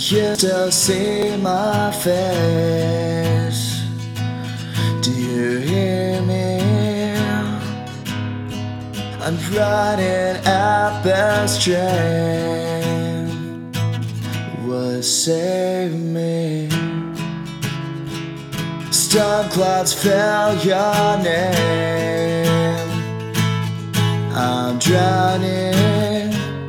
You still see my face. Do you hear me? I'm riding at this train. Would save me. Storm clouds fill your name. I'm drowning.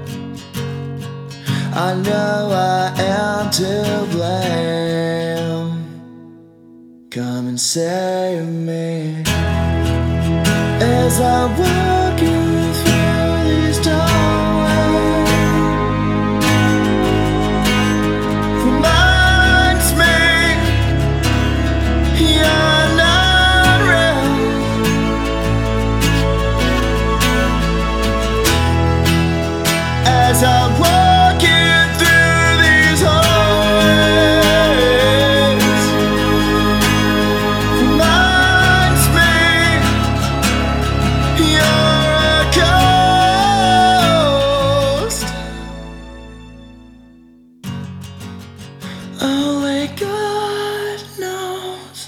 I know I am to blame. Come and save me. As I'm walking through these doorways, reminds me you're not real. As I'm walking through these hallways, reminds me you're a ghost. Only God knows.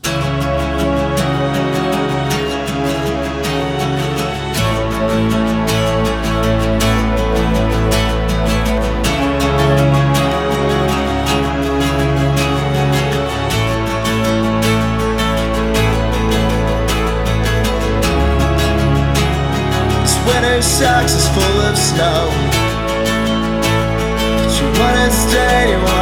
Winter sucks, is full of snow. But you wanna stay, you